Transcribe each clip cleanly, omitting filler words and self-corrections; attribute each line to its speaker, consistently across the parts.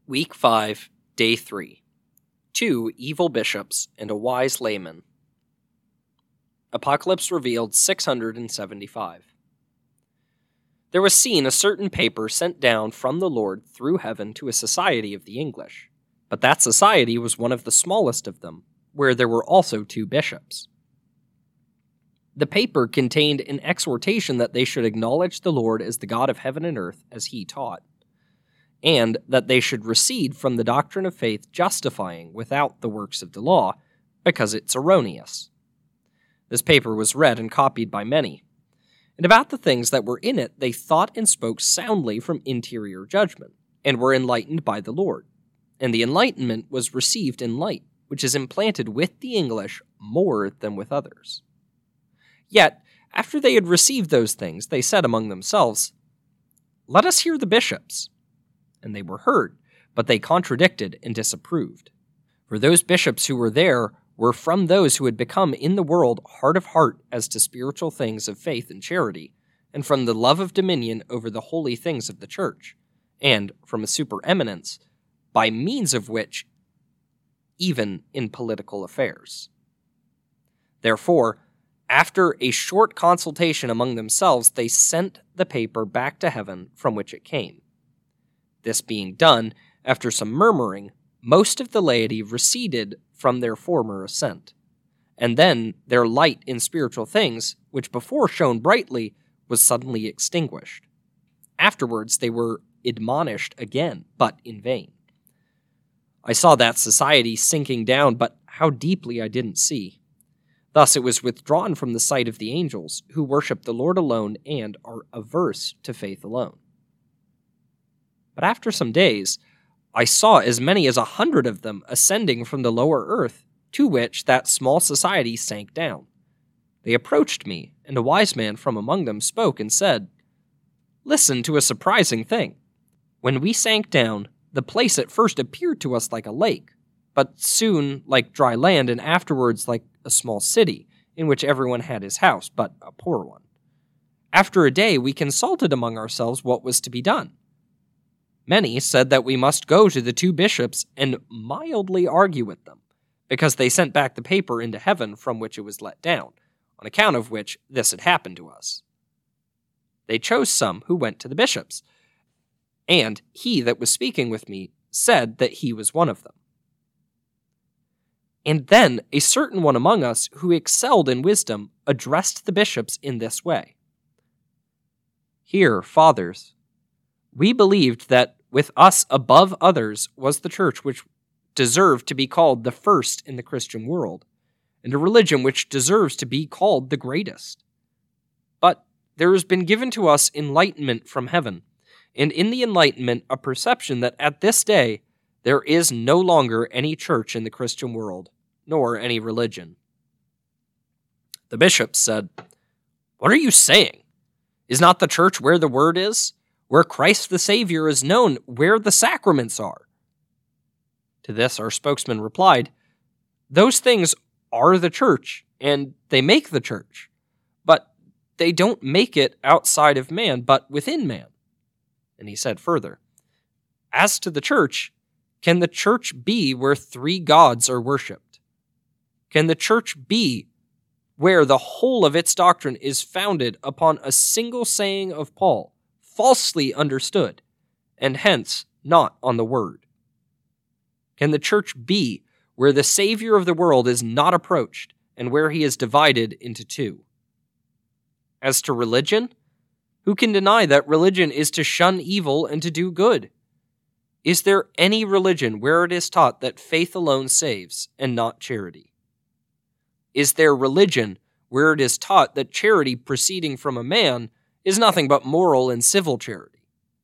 Speaker 1: Week 5, Day 3. 2 evil bishops and a wise layman. Apocalypse revealed 675. There was seen a certain paper sent down from the Lord through heaven to a society of the English, but that society was one of the smallest of them, where there were also 2 bishops. The paper contained an exhortation that they should acknowledge the Lord as the God of heaven and earth, as he taught, and that they should recede from the doctrine of faith, justifying without the works of the law, because it's erroneous. This paper was read and copied by many, and about the things that were in it they thought and spoke soundly from interior judgment, and were enlightened by the Lord. And the enlightenment was received in light, which is implanted with the English more than with others. Yet, after they had received those things, they said among themselves, "Let us hear the bishops." And they were heard, but they contradicted and disapproved. For those bishops who were there were from those who had become in the world hard of heart as to spiritual things of faith and charity, and from the love of dominion over the holy things of the church, and from a supereminence, by means of which, even in political affairs. Therefore, after a short consultation among themselves, they sent the paper back to heaven from which it came. This being done, after some murmuring, most of the laity receded from their former assent, and then their light in spiritual things, which before shone brightly, was suddenly extinguished. Afterwards they were admonished again, but in vain. I saw that society sinking down, but how deeply I didn't see. Thus it was withdrawn from the sight of the angels, who worship the Lord alone and are averse to faith alone. But after some days, I saw as many as 100 of them ascending from the lower earth, to which that small society sank down. They approached me, and a wise man from among them spoke and said, "Listen to a surprising thing. When we sank down, the place at first appeared to us like a lake, but soon like dry land, and afterwards like a small city, in which everyone had his house, but a poor one. After a day, we consulted among ourselves what was to be done. Many said that we must go to the 2 bishops and mildly argue with them, because they sent back the paper into heaven from which it was let down, on account of which this had happened to us. They chose some who went to the bishops, and he that was speaking with me said that he was one of them. And then a certain one among us, who excelled in wisdom, addressed the bishops in this way. Hear, fathers, we believed that with us above others was the church which deserved to be called the first in the Christian world, and a religion which deserves to be called the greatest. But there has been given to us enlightenment from heaven, and in the enlightenment a perception that at this day there is no longer any church in the Christian world, nor any religion." The bishops said, "What are you saying? Is not the church where the word is? Where Christ the Savior is known, where the sacraments are?" To this our spokesman replied, "Those things are the church, and they make the church, but they don't make it outside of man, but within man." And he said further, "As to the church, can the church be where 3 gods are worshipped? Can the church be where the whole of its doctrine is founded upon a single saying of Paul, falsely understood, and hence not on the word? Can the church be where the Savior of the world is not approached, and where he is divided into 2? As to religion, who can deny that religion is to shun evil and to do good? Is there any religion where it is taught that faith alone saves, and not charity? Is there religion where it is taught that charity proceeding from a man is nothing but moral and civil charity?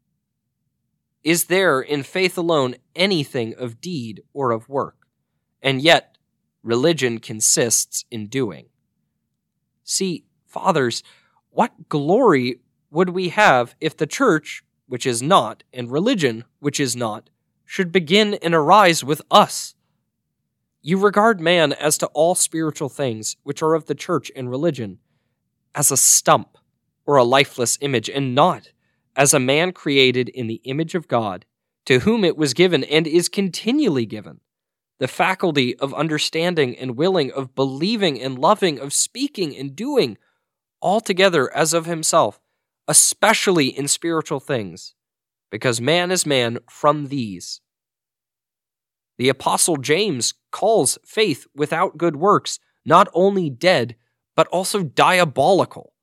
Speaker 1: Is there in faith alone anything of deed or of work? And yet, religion consists in doing. See, fathers, what glory would we have if the church, which is not, and religion, which is not, should begin and arise with us? You regard man as to all spiritual things, which are of the church and religion, as a stump, or a lifeless image, and not as a man created in the image of God, to whom it was given and is continually given, the faculty of understanding and willing, of believing and loving, of speaking and doing, altogether as of himself, especially in spiritual things, because man is man from these. The Apostle James calls faith without good works not only dead, but also diabolical.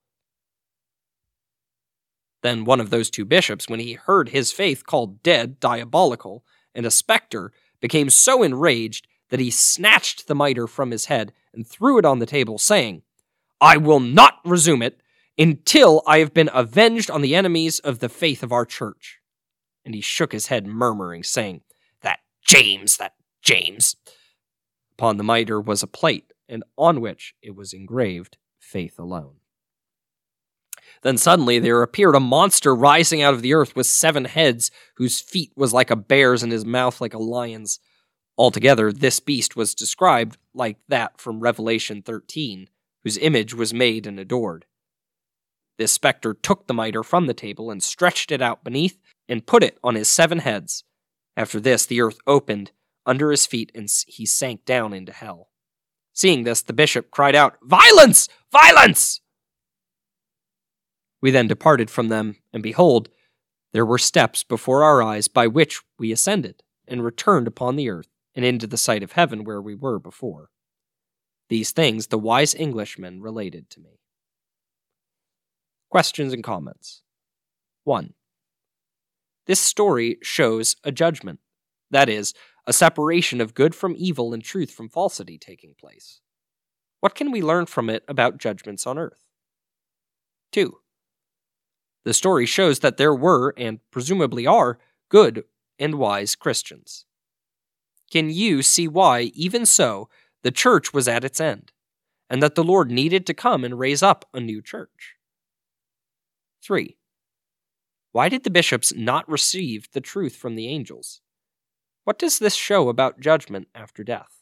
Speaker 1: Then one of those two bishops, when he heard his faith called dead, diabolical, and a specter, became so enraged that he snatched the mitre from his head and threw it on the table, saying, "I will not resume it until I have been avenged on the enemies of the faith of our church." And he shook his head, murmuring, saying, that James. Upon the mitre was a plate, and on which it was engraved, "Faith alone." Then suddenly there appeared a monster rising out of the earth with 7 heads, whose feet was like a bear's and his mouth like a lion's. Altogether, this beast was described like that from Revelation 13, whose image was made and adored. This specter took the mitre from the table and stretched it out beneath and put it on his 7 heads. After this, the earth opened under his feet and he sank down into hell. Seeing this, the bishop cried out, "Violence! Violence!" We then departed from them, and behold, there were steps before our eyes by which we ascended, and returned upon the earth, and into the sight of heaven where we were before. These things the wise Englishman related to me. Questions and comments. 1. This story shows a judgment, that is, a separation of good from evil and truth from falsity taking place. What can we learn from it about judgments on earth? 2. The story shows that there were, and presumably are, good and wise Christians. Can you see why, even so, the church was at its end, and that the Lord needed to come and raise up a new church? 3. Why did the bishops not receive the truth from the angels? What does this show about judgment after death?